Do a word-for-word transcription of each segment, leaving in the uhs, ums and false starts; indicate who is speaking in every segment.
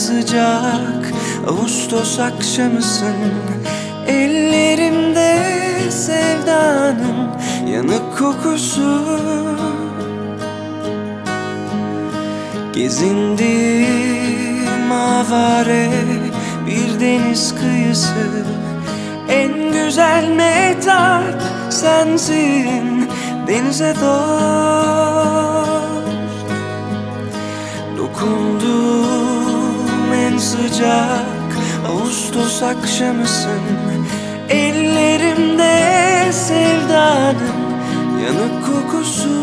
Speaker 1: sıcak Ağustos akşamısın. Ellerimde sevdanın yanık kokusu. Gezindim avare bir deniz kıyısı. En güzel metap sensin denize dost. Dokundum en sıcak Ağustos akşamısın. Ellerimde sevdanın yanık kokusu.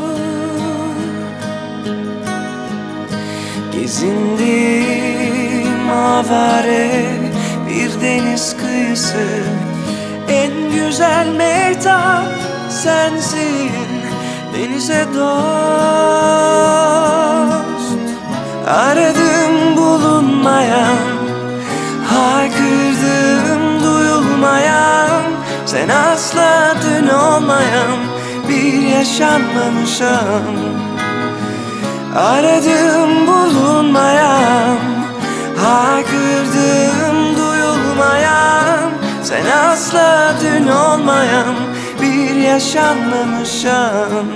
Speaker 1: Gezindim avare bir deniz kıyısı. En güzel metap sensin denize dost. Aradım bulunmayan, haykırdım duyulmayan, sen asla dün olmayan bir yaşanmamışım. Aradım bulunmayan, haykırdım duyulmayan, sen asla dün olmayan bir yaşanmamışım.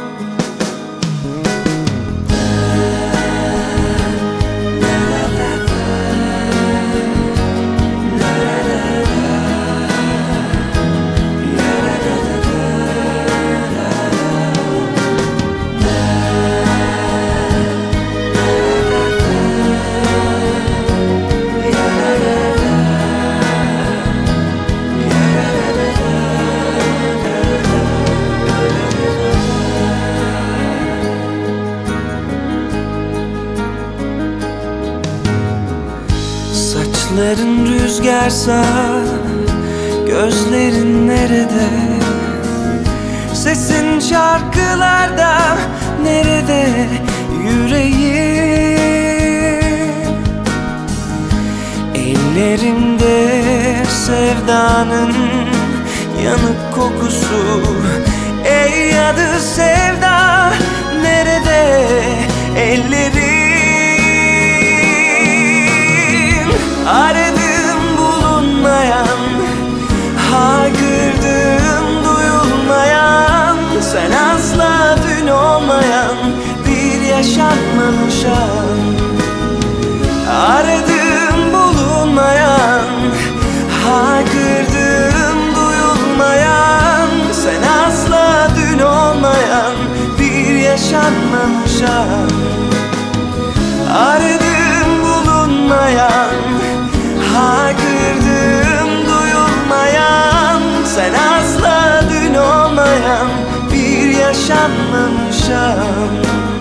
Speaker 1: Saçların rüzgarsa gözlerin nerede? Sesin şarkılarda nerede? Yüreğim ellerimde sevdanın yanık kokusu. Ey adı sevda nerede? Ellerim aradım bulunmayan, haykırdım duyulmayan, sen asla dün olmayan bir yaşanmamışım. Aradım bulunmayan, haykırdım duyulmayan, sen asla dün olmayan bir yaşanmamışım. Aradım bulunmayan, haykırdım duyulmayan, sen asla dün olmayan bir yaşanmamışım.